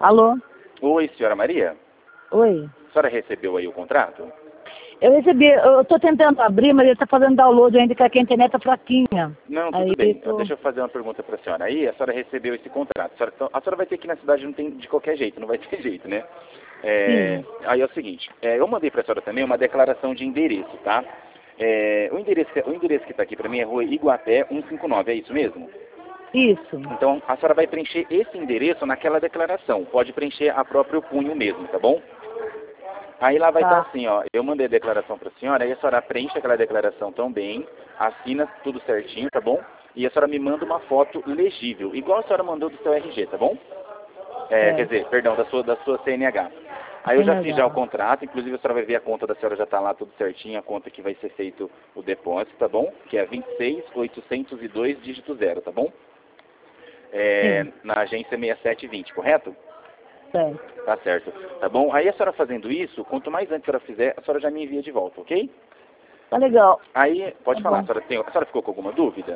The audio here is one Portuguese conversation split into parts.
Alô? Oi, senhora Maria? Oi. A senhora recebeu aí o contrato? Eu recebi, eu tô tentando abrir, mas ele tá fazendo download ainda, que aqui a internet tá fraquinha. Não, Aí tudo bem. tô... Deixa eu fazer uma pergunta para a senhora. Aí, a senhora recebeu esse contrato. A senhora vai ter que ir na cidade, não tem de qualquer jeito, não vai ter jeito, né? Sim, Aí é o seguinte, eu mandei para a senhora também uma declaração de endereço, tá? O endereço que está aqui para mim é Rua Iguapé 159, é isso mesmo? isso. Então, a senhora vai preencher esse endereço naquela declaração. Pode preencher a próprio punho mesmo, tá bom? Aí lá vai estar Tá. assim, ó, eu mandei a declaração para a senhora, aí a senhora preenche aquela declaração também, assina tudo certinho, tá bom? E a senhora me manda uma foto legível, igual a senhora mandou do seu RG, tá bom? Quer Certo. dizer, perdão, da sua CNH. Aí eu já fiz já o CNH. contrato, inclusive a senhora vai ver a conta da senhora já está lá tudo certinho, a conta que vai ser feito o depósito, tá bom? Que é 26.802, dígito 0, tá bom? Sim, Na agência 6720, correto? certo. Tá certo. Tá bom? Aí a senhora fazendo isso, quanto mais antes a senhora fizer, a senhora já me envia de volta, ok? Tá legal. Aí, Tá pode falar, bom. a senhora ficou com alguma dúvida?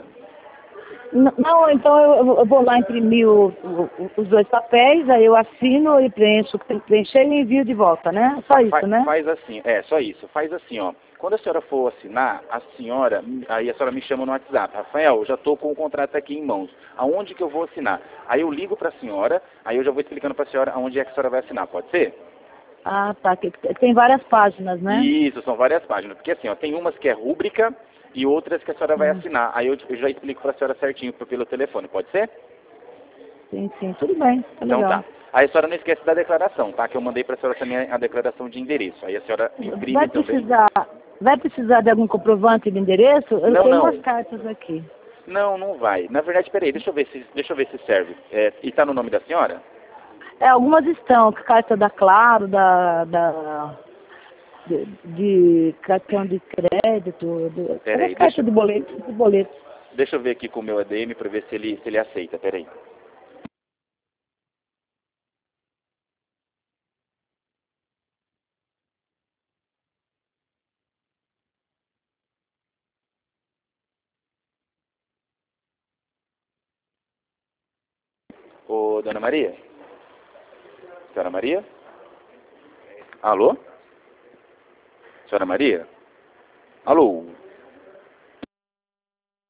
Não, então eu vou lá imprimir os dois papéis, aí eu assino e preencho o que tem que preencher e envio de volta, né? Só isso, né? Faz assim, só isso, faz assim, ó. Quando a senhora for assinar, aí a senhora me chama no WhatsApp. Rafael, eu já estou com o contrato aqui em mãos. Aonde que eu vou assinar? Aí eu ligo para a senhora, aí eu já vou explicando para a senhora aonde é que a senhora vai assinar, pode ser? Ah, tá. Tem várias páginas, né? Isso, são várias páginas. Porque assim, ó, tem umas que é rúbrica e outras que a senhora vai Hum, assinar. Aí eu já explico para a senhora certinho pelo telefone, pode ser? sim, sim. Tudo bem. Tá Então legal. tá. Aí a senhora não esquece da declaração, tá? Que eu mandei para a senhora também a declaração de endereço. Aí a senhora imprime Vai também. precisar, vai precisar de algum comprovante de endereço? Eu Não, tenho umas não. cartas aqui. Não, não vai. Na verdade, peraí, deixa eu ver se serve. E tá no nome da senhora? Algumas estão, carta da Claro, de cartão de crédito, essas Peraí, cartas de boleto. deixa eu ver aqui com o meu ADM para ver se ele aceita. Peraí. Ô, dona Maria? Senhora Maria? Alô? Senhora Maria? Alô?